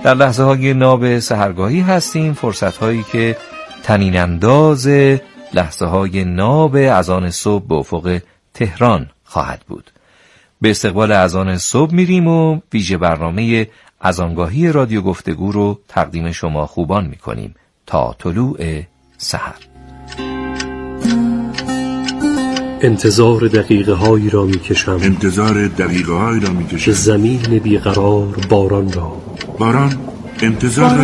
در لحظه های ناب سحرگاهی هستیم، فرصت هایی که طنین انداز لحظه های ناب اذان صبح به افق تهران خواهد بود. به استقبال اذان صبح میریم و ویژه برنامه اذانگاهی رادیو گفتگو رو تقدیم شما خوبان میکنیم تا طلوع سحر. انتظار دقیقه هایی را میکشم، که زمین بیقرار باران را. باران انتظار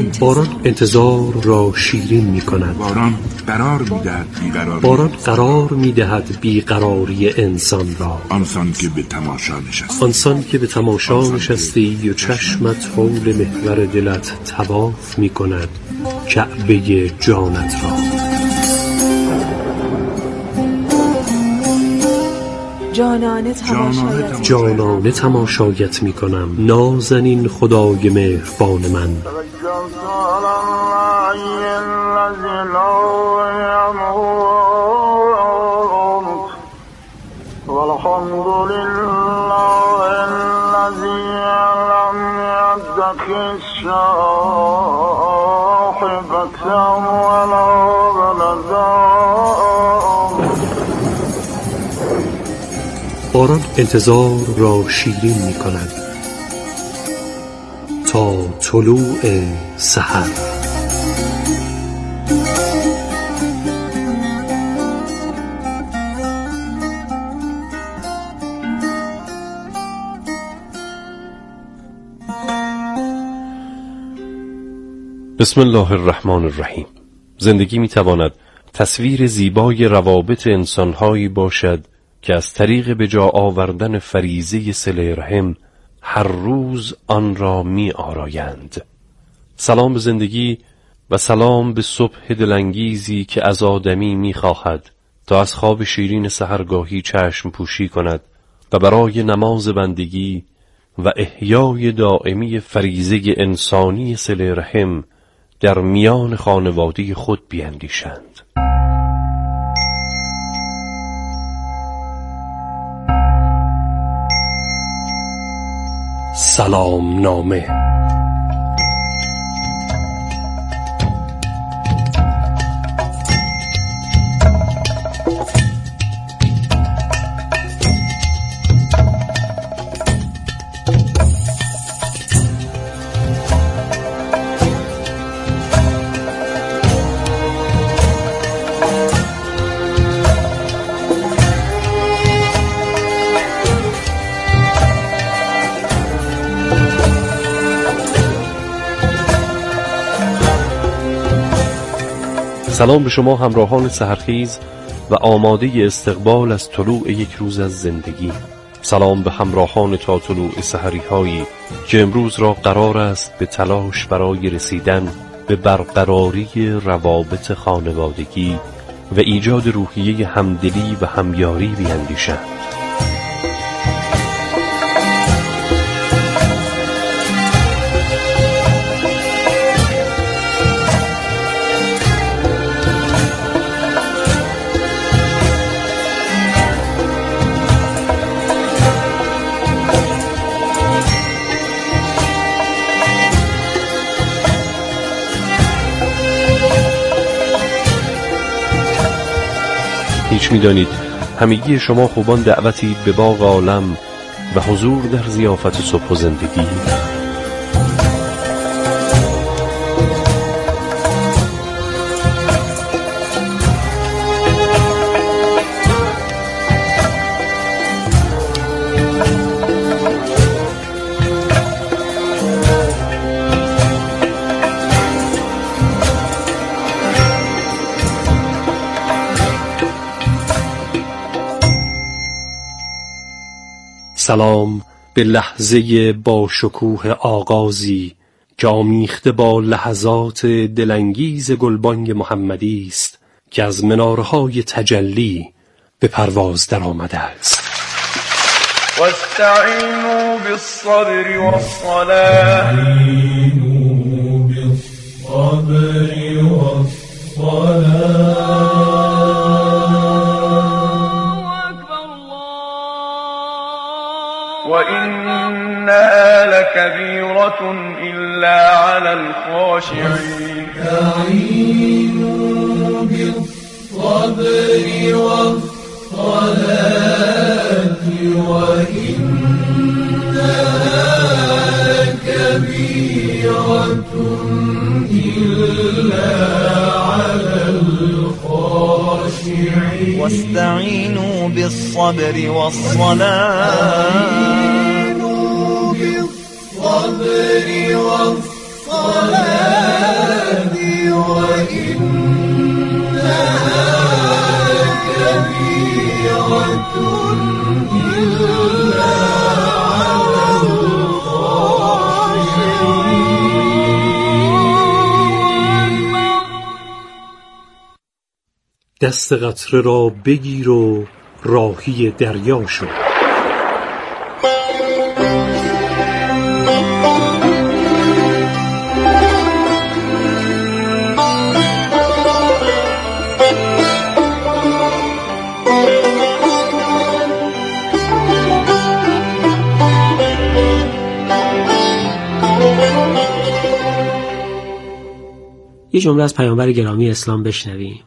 را شیرین می کند. باران قرار میدهد بیقراری انسان را. آنسان که به تماشا نشستی و چشمت حول محور دلت طواف می کند کعبه جانت را. جانانه تماشایت می کنم، نازنین خدای مهربان من. باران انتظار را شیرین می کند تا طلوع سحر. بسم الله الرحمن الرحیم. زندگی می تواند تصویر زیبای روابط انسانهایی باشد که از طریق به جا آوردن فریضه صله رحم هر روز آن را می آرایند. سلام به زندگی و سلام به صبح دلانگیزی که از آدمی می خواهد تا از خواب شیرین سحرگاهی چشم پوشی کند و برای نماز بندگی و احیای دائمی فریضه انسانی صله رحم در میان خانواده خود بیندیشند. سلام نامه. سلام به شما همراهان سحرخیز و آماده استقبال از طلوع یک روز از زندگی. سلام به همراهان تا طلوع سحری هایی که امروز را قرار است به تلاش برای رسیدن به برقراری روابط خانوادگی و ایجاد روحیه همدلی و همیاری بیندیشند. هیچ می‌دانید همگی شما خوبان دعوتی به باغ عالم و حضور در ضیافت صبح و زندگی. سلام به لحظه با شکوه آغازی که آمیخته با لحظات دلانگیز گلبانگ محمدی است که از منارهای تجلی به پرواز در آمده است. واستعینوا بالصبر والصلاة وإنها وإنها لكبيرة إلا على الخاشعين استعينوا بالصبر والصلاة وإنها لكبيرة إلا على الخاشعين واستعينوا بالصبر والصلاة وإنها لكبيرة إلا على الخاشعين. دست قطره را بگیر و راهی دریا شو. یه جمله از پیامبر گرامی اسلام بشنویم.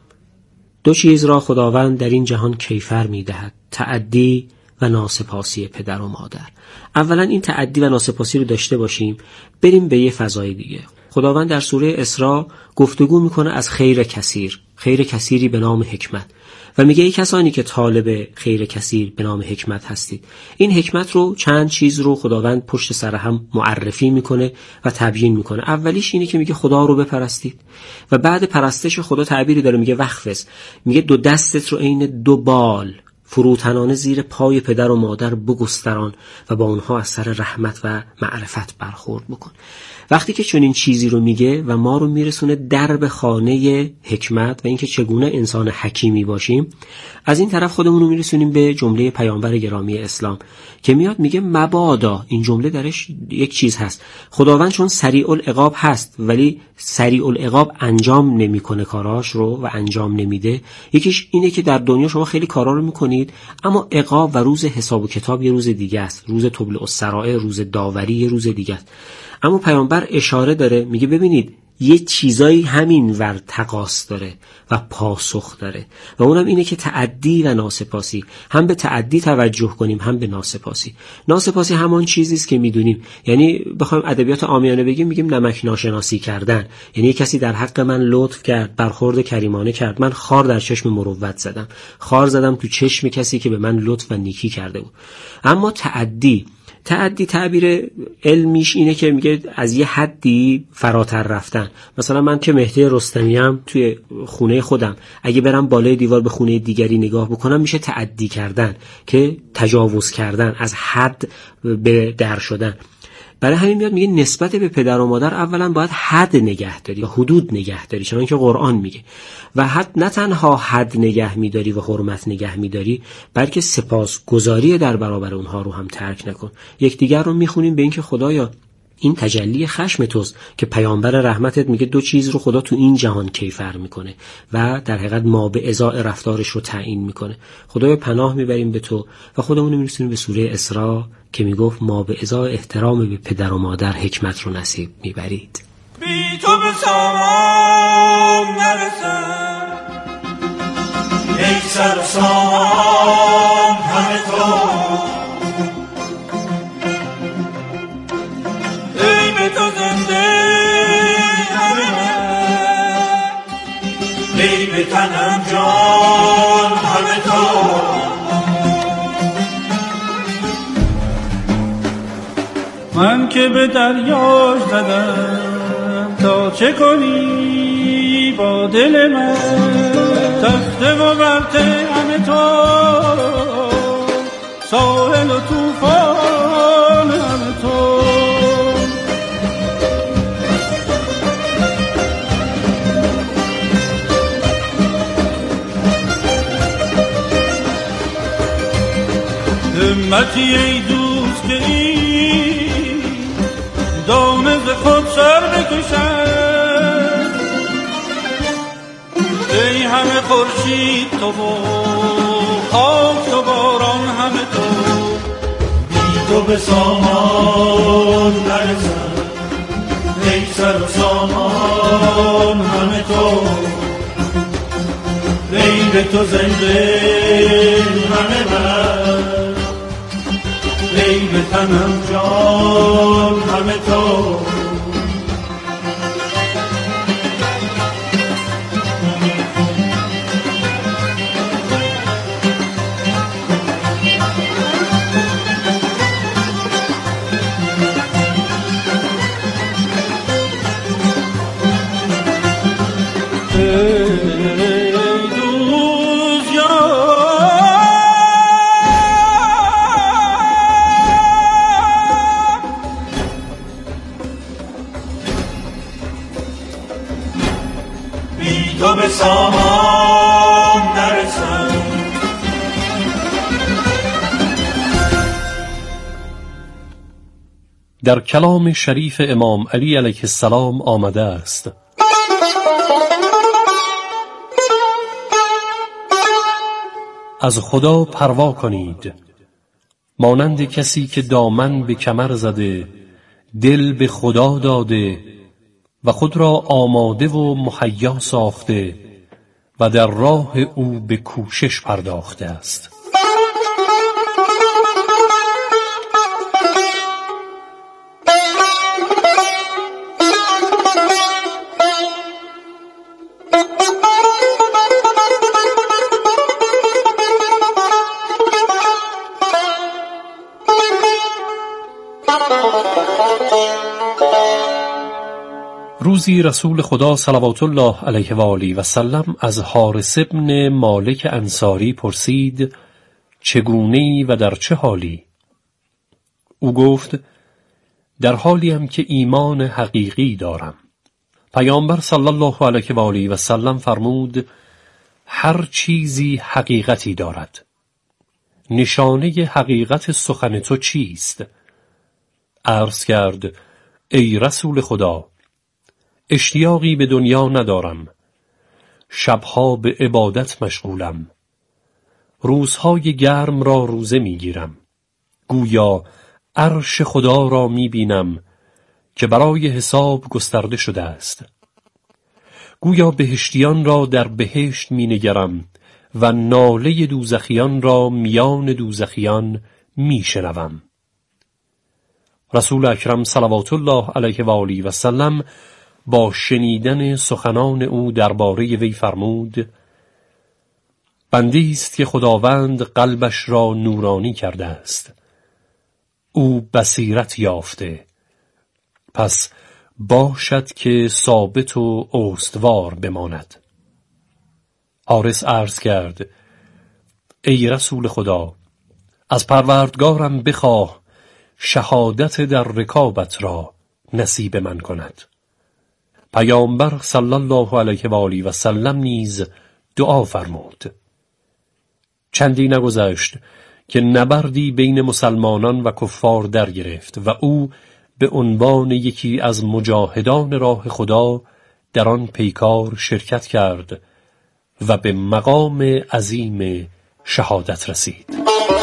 دو چیز را خداوند در این جهان کیفر می‌دهد: تعدی و ناسپاسی پدر و مادر. اولا این تعدی و ناسپاسی رو داشته باشیم، بریم به یه فضای دیگه. خداوند در سوره اسراء گفتگو میکنه از خیر کثیر، خیر کثیری به نام حکمت، و میگه ای کسانی که طالب خیر کثیر به نام حکمت هستید. این حکمت رو چند چیز رو خداوند پشت سر هم معرفی میکنه و تبیین میکنه. اولیش اینه که میگه خدا رو بپرستید، و بعد پرستش خدا تعبیری داره، میگه وقفز، میگه دو دستت رو عین دو بال فروتنانه زیر پای پدر و مادر بگستران و با اونها از سر رحمت و معرفت برخورد بکن. وقتی که چنین چیزی رو میگه و ما رو میرسونه درب خانه حکمت و اینکه چگونه انسان حکیمی باشیم، از این طرف خودمون رو میرسونیم به جمله پیامبر گرامی اسلام که میاد میگه مبادا. این جمله درش یک چیز هست، خداوند چون سریع العقاب هست ولی سریع العقاب انجام نمیکنه کاراش رو و انجام نمیده. یکیش اینه که در دنیا شما خیلی کارا رو میکنید اما عقاب و روز حساب و کتاب یه روز دیگه است، روز تبل السرائر، روز داوری یه روز دیگه است. اما پیامبر اشاره داره، میگه ببینید یه چیزایی همین ور تقاس داره و پاسخ داره، و اونم اینه که تعدی و ناسپاسی، هم به تعدی توجه کنیم هم به ناسپاسی. ناسپاسی همان چیزی است که میدونیم، یعنی بخوایم ادبیات عامیانه بگیم میگیم نمک ناشناسی کردن، یعنی کسی در حق من لطف کرد، برخورد کریمانه کرد، من خار در چشم مروت زدم، خار زدم تو چشم کسی که به من لطف و نیکی کرده بود. اما تعدی تعبیر علمیش اینه که میگه از یه حدی فراتر رفتن. مثلا من که مهدی رستمیم توی خونه خودم اگه برم بالای دیوار به خونه دیگری نگاه بکنم میشه تعدی کردن، که تجاوز کردن، از حد به در شدن. برای همین میاد میگه نسبت به پدر و مادر اولا باید حد نگه داری و حدود نگه داری، چون که قرآن میگه. و حد نه تنها حد نگه میداری و حرمت نگه میداری، بلکه سپاسگزاری در برابر اونها رو هم ترک نکن. یکدیگر رو میخونیم به این که خدایا این تجلی خشم توست که پیامبر رحمتت میگه دو چیز رو خدا تو این جهان کیفر میکنه و در حقیقت ما به ازای رفتارش رو تعیین میکنه. خدایا پناه میبریم به تو و خودمون میرسونیم به سوره اسراء که میگفت ما به ازای احترام به پدر و مادر حکمت رو نصیب میبرید. بی تو به سامان نرسم، ای سر سامان همه تو، ای به تو زنده همه من، ای به تنم جان همه تو. من که به دریاش زدم تا چه کنی با دل من، تخته و برته همه تو، ساحل و توفان همه تو. همتی ای دوست که این دامه ز خود سر بکشد، ای همه خورشید تو و خاک و باران همه تو، بی تو تو به سامان نرسم، ای سر و سامان همه تو، غیر تو زنده همه من، غیر تنم جان همه تو. تو به سامان نرسم. در کلام شریف امام علی علیه السلام آمده است: از خدا پروا کنید، مانند کسی که دامن به کمر زده، دل به خدا داده و خود را آماده و مهیا ساخته و در راه او به کوشش پرداخته است. روزی رسول خدا صلوات الله علیه و آله و سلم از حارث بن مالک انصاری پرسید: چگونه‌ای و در چه حالی؟ او گفت: در حالیم که ایمان حقیقی دارم. پیامبر صلی الله علیه و آله و سلم فرمود: هر چیزی حقیقتی دارد. نشانه حقیقت سخن تو چیست؟ عرض کرد: ای رسول خدا، اشتیاقی به دنیا ندارم، شبها به عبادت مشغولم، روزهای گرم را روزه میگیرم، گویا عرش خدا را میبینم که برای حساب گسترده شده است، گویا بهشتیان را در بهشت مینگرم و ناله دوزخیان را میان دوزخیان میشنوم. رسول اکرم صلوات الله علیه و آله و سلم با شنیدن سخنان او درباره وی فرمود: بندی است که خداوند قلبش را نورانی کرده است، او بصیرت یافته، پس باشد که ثابت و استوار بماند. حارث عرض کرد: ای رسول خدا، از پروردگارم بخواه شهادت در رکابت را نصیب من کند. پیامبر صلی الله علیه و آله و سلم نیز دعا فرمود. چندی نگذشت که نبردی بین مسلمانان و کفار در گرفت و او به عنوان یکی از مجاهدان راه خدا در آن پیکار شرکت کرد و به مقام عظیم شهادت رسید.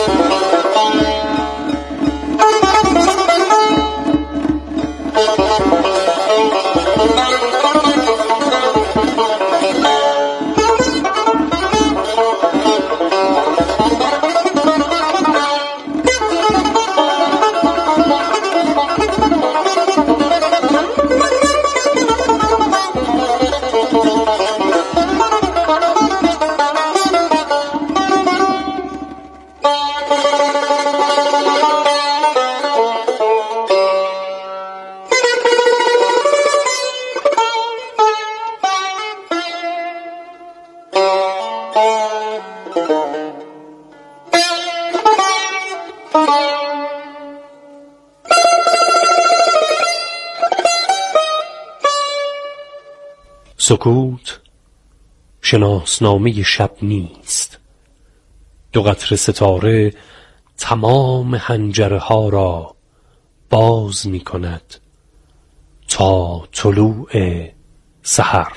سکوت شناسنامه شب نیست. دو قطره ستاره تمام حنجره ها را باز می کند تا طلوع سحر.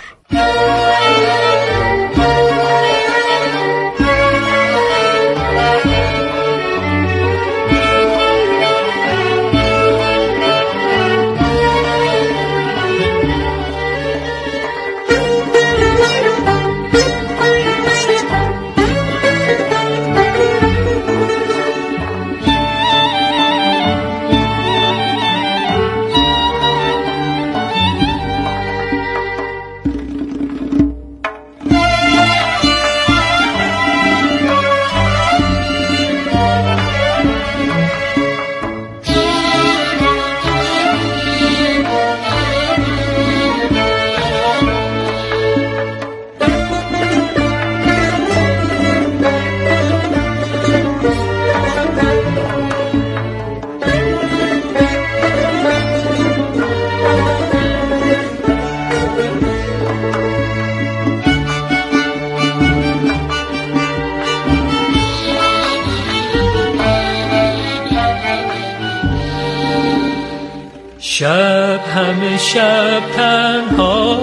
شب همه شب تنها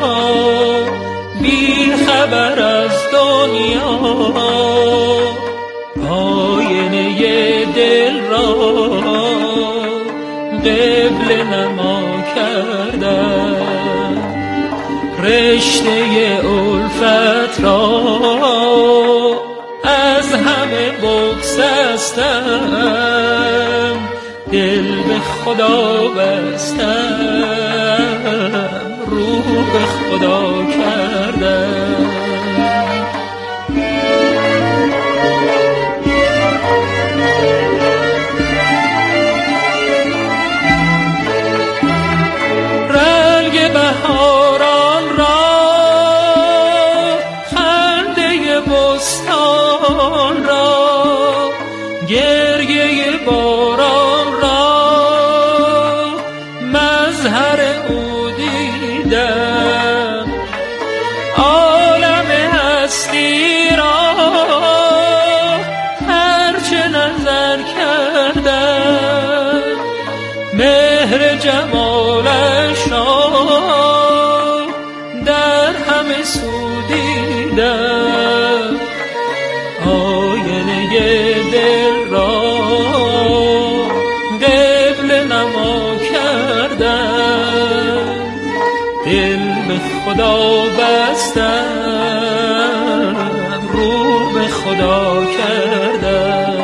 بی خبر از دنیا آینه دل را قبله نما کردم رشته الفت را از همه بگسستم دل به خدا بستم رو به خدا کردم رنگ بهاران را خنده بستان را گریه باران را مظهر او دیدم عالم هستی را هرچه نظر کردم مهر جمالش را در همه سو دیدم آینه دل را قبله نما کردم دل به خدا بستم رو به خدا کردم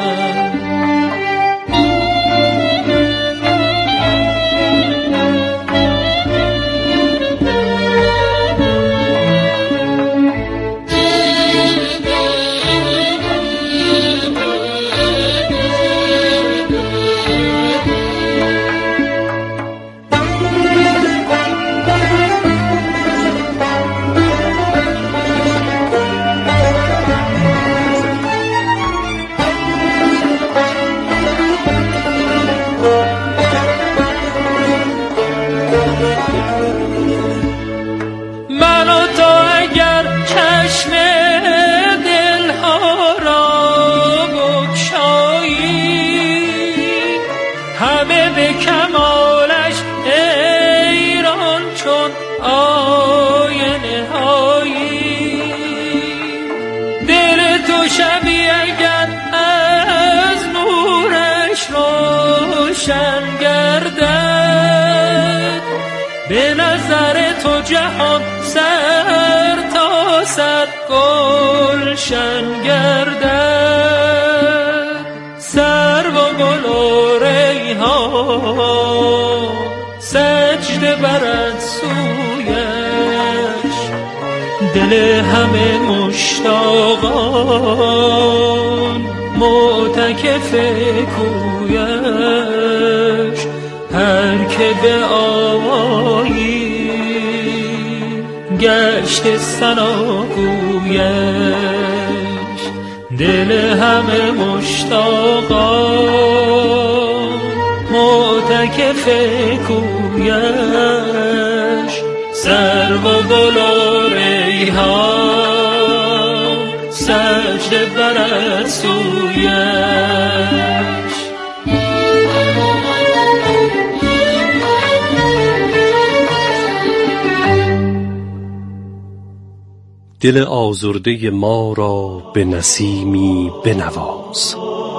من و تو اگر چشم دلها را بگشایی همه به کمالش حیران چون آینه هایی دل تو شبی اگر از نورش روشن گردد به نظر تو جهان سر تا سر گلشن گردد سرو و گل و ریحان سجده برد سویش دل همه مشتاقان معتکف کویش هر که به آوایی گشت ثناگویش دل همه مشتاقان معتکف کویش سرو و گل و ریحان سجده برد سویش دل آزرده ما را به نسیمی بنواز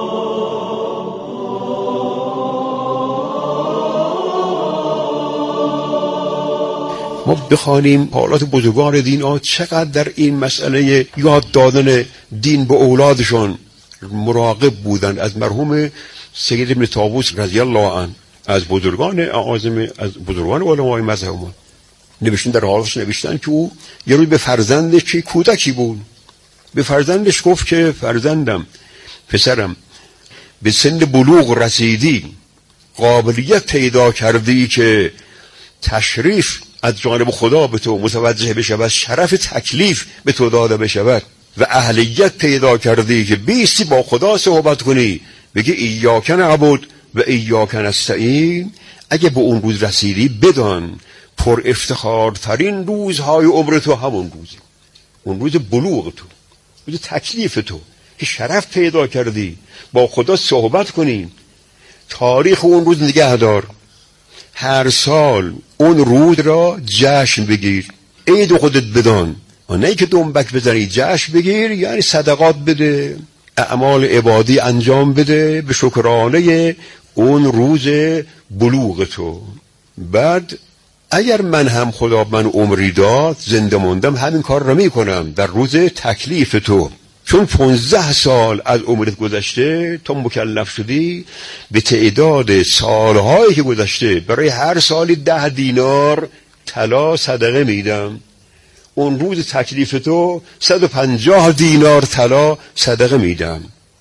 ما بخوانیم حالات بزرگان دین ها چقدر در این مسئله یاد دادن دین به اولادشون مراقب بودن. از مرحوم سید ابن طاووس رضی الله عنه از بزرگان اعاظم از بزرگان علمای مذهب ما نوشتن، در حالش نوشتن که او یه روز به فرزندش که کودکی بود به فرزندش گفت که فرزندم، پسرم، به سن بلوغ رسیدی، قابلیت پیدا کردی که تشریف از جانب خدا به تو متوجه بشود، شرف تکلیف به تو داده بشود و اهلیت پیدا کردی که بیستی با خدا صحبت کنی، بگی ایاک نعبد و ایاک نستعین. اگه به اون روز رسیدی بدان پر افتخارترین روزهای عمر تو همون روزی، اون روز بلوغ تو، روز تکلیف تو که شرف پیدا کردی با خدا صحبت کنی. تاریخ اون روز نگه دار، هر سال اون رود را جشن بگیر، عید خودت بدان، نه که دنبک بزنی، جشن بگیر یعنی صدقات بده، اعمال عبادی انجام بده به شکرانه اون روز بلوغ تو. بعد اگر من هم خدا من عمری داد زنده موندم همین کار را میکنم در روز تکلیف تو، چون 15 سال از عمرت گذشته تا مکلف شدی، به تعداد سالهایی که گذشته برای هر سالی 10 دینار طلا صدقه میدم. اون روز تکلیف تو 150 دینار طلا صدقه میدم.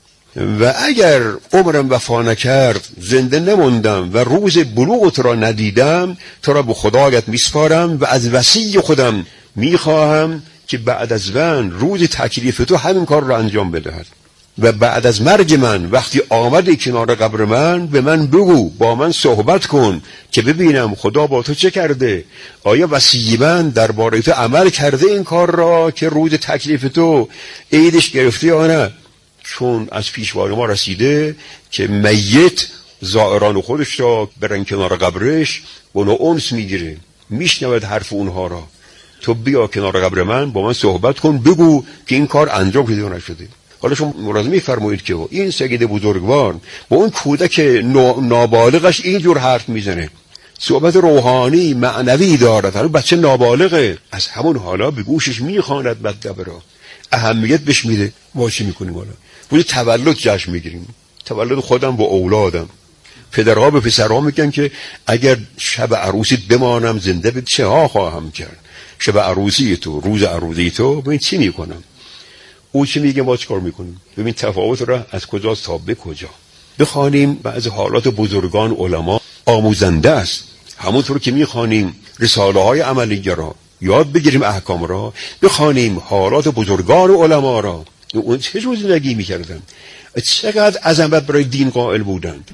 و اگر عمرم وفا نکرد زنده نموندم و روز بلوغت را ندیدم، تو را به خدایت میسپارم و از وصی خودم میخواهم که بعد از من روز تکلیف تو همین کار را انجام بدهد. و بعد از مرگ من وقتی آمدی کنار قبر من به من بگو، با من صحبت کن که ببینم خدا با تو چه کرده، آیا وصی من درباره تو عمل کرده این کار را که روز تکلیف تو عیدش گرفته یا نه. چون از پیشوان ما رسیده که میت زائران خودش را برن کنار قبرش اونو انس میگیره، میشنود حرف اونها را. تو بیا کنار قبر من با من صحبت کن، بگو که این کار انجام شده یا نشده. حالا شما ملاحظه می‌فرمایید که این سید بزرگوار با اون کودک نابالغش اینجور حرف میزنه، صحبت روحانی معنوی دارد، حالا بچه نابالغه، از همون حالا به گوشش میخواند مطلب را، اهمیت بهش میده. ما چی میکنیم حالا؟ روز تولد جشن میگیریم، تولد خودم با اولادم. پدرها به پسرها میگن که اگر شب عروسی بمانم زنده به چه ها خواهم کرد، شب عروسی تو، روز عروسی تو، ببین چی میکنم. او چی میگه ما چیکار میکنیم؟ ببین تفاوت را از کجاست تا به کجا. بخوانیم بعضی حالات بزرگان علما آموزنده است، همونطور که میخوانیم رساله های عملیه را یاد بگیریم، احکام را بخوانیم، حالات بزرگان علما را اون چه جور زندگی میکردن، چقدر عظمت برای دین قائل بودند.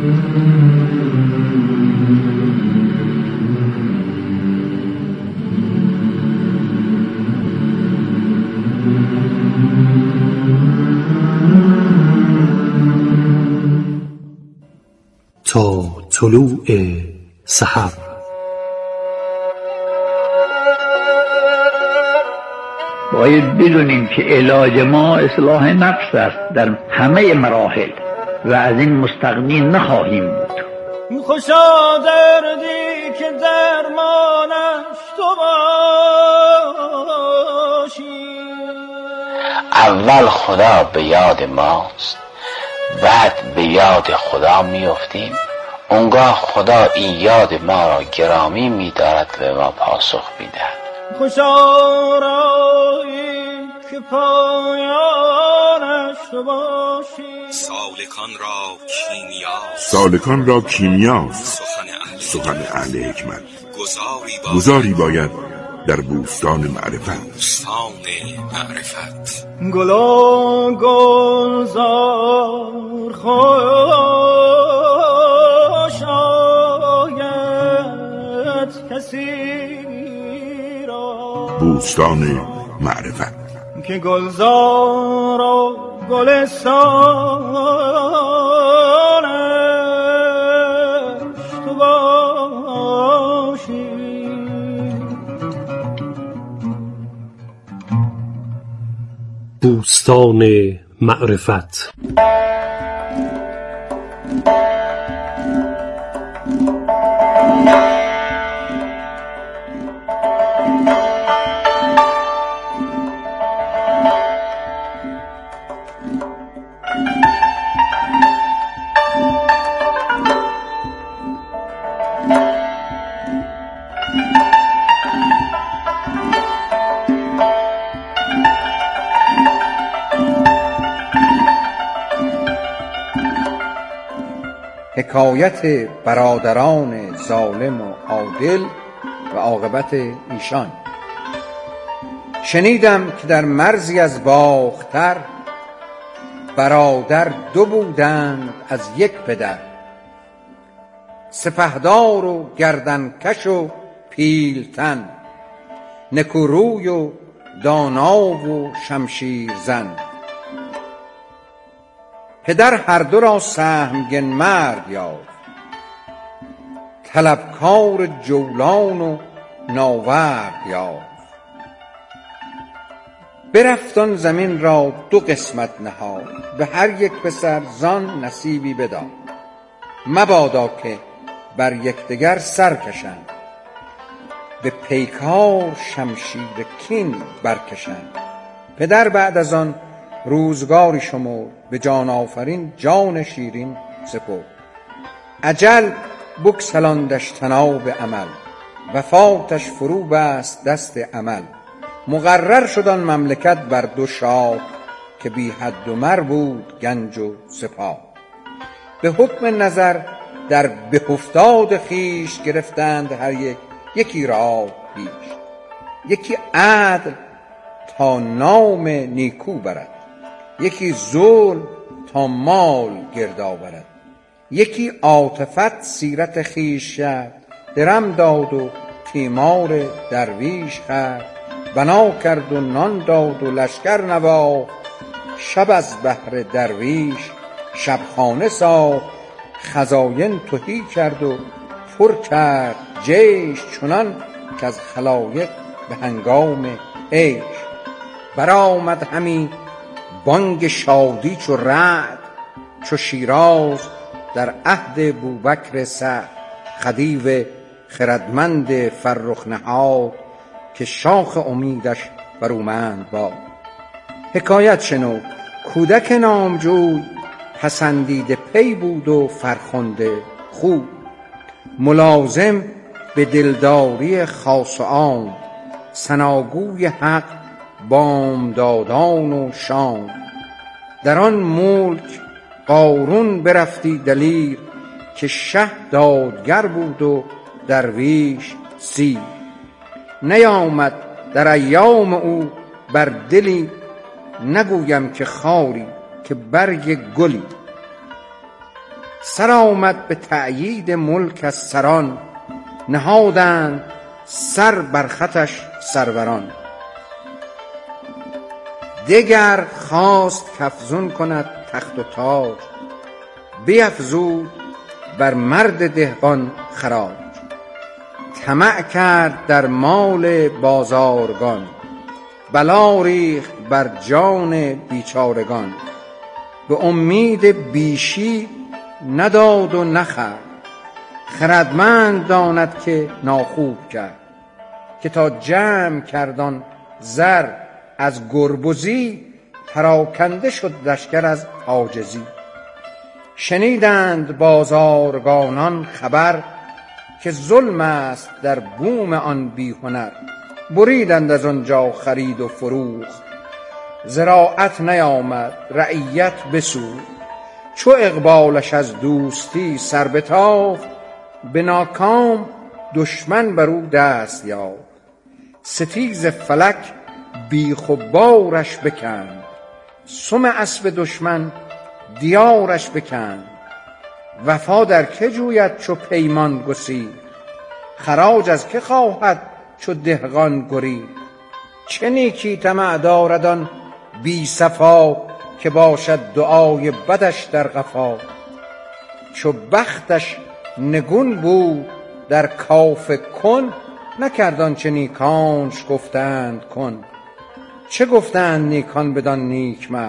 تا طلوع سحر. باید بدونیم که علاج ما اصلاح نفس است در همه مراحل و از این مستغنی نخواهیم بود. خوشا دردی که درمانش تو باشی. اول خدا به یاد ماست، بعد به یاد خدا میافتیم، اونگاه خدا این یاد ما را گرامی می‌دارد و به ما پاسخ می‌دهد. خوشا رایی که پایانش تو باشی. سالکان را کیمیاست سخن اهل حکمت. گذاری باید در بوستان معرفت. گلا گلزار خوش آید کسی را. بوستان معرفت که گلزار و گلستانش تو باشی. بوستان معرفت. حکایت برادران ظالم و عادل و عاقبت ایشان. شنیدم که در مرزی از باختر برادر دو بودند از یک پدر، سپهدار و گردنکش و پیلتن، نکوروی و دانا و شمشیر زن. پدر هر دو را سهمگن مرد یافت، طلبکار جولان و ناورد یافت. برفت آن زمین را دو قسمت نهاد، به هر یک پسر زان نصیبی بداد. مبادا که بر یکدیگر سر کشند، به پیکار شمشیر کین برکشند. پدر بعد از آن روزگاری شمرد، به جان آفرین جان شیرین سپرد. اجل بگسلاندش طناب عمل، وفاتش فرو بست دست عمل. مقرر شد آن مملکت بر دو شاه، که بی حد و مر بود گنج و سپاه. به حکم نظر در بهفتاد خویش، گرفتند هر یک یکی راه پیش. یکی عدل تا نام نیکو برد، یکی ظلم تا مال گرد آورد. یکی عاطفت سیرت خویش کرد، درم داد و تیمار درویش خورد. بنا کرد و نان داد و لشکر نواخت، شب از بهر درویش شبخانه ساخت. خزاین تهی کرد و پر کرد جیش، چنان که از خلایق به هنگام عیش. برآمد همی بانگ شادی چو رعد، چو شیراز در عهد بوبکر سعد. خدیو خردمند فرخ نهاد، که شاخ امیدش برومند باد. حکایت شنو کودک نامجوی، پسندیده پی بود و فرخنده خوی. ملازم به دلداری خاص و عام، ثناگوی حق بامدادان و شام. در آن ملک قارون برفتی دلیر، که شه دادگر بود و درویش سیر. نیامد در ایام او بر دلی، نگویم که خاری که برگ گلی. سر آمد به تأیید ملک از سران، نهادند سر بر خطش سروران. دگر خواست کافزون کند تخت و تاج، بیفزود بر مرد دهقان خراج. طمع کرد در مال بازارگان، بلا ریخت بر جان بیچارگان. به امید بیشی نداد و نخورد، خردمند داند که ناخوب کرد. که تا جمع کردان زر از گربزی، پراکنده شد لشکر از عاجزی. شنیدند بازارگانان خبر، که ظلم است در بوم آن بی هنر. بریدند از آنجا خرید و فروخت، زراعت نیامد رعیت بسود. چو اقبالش از دوستی سر بتافت، به ناکام دشمن بر او دست یافت. ستیز فلک بیخ و بارش بکند، سم اسب دشمن دیارش بکند. وفا در که جوید چو پیمان گسید، خراج از که خواهد چو دهقان گرید. چه نیکی طمع دارد آن بی صفا، که باشد دعای بدش در قفا. چو بختش نگون بود در کاف کن، نکرد آنچه نیکانش گفتند کن. چه گفتند نیکان بدان نیک مرد،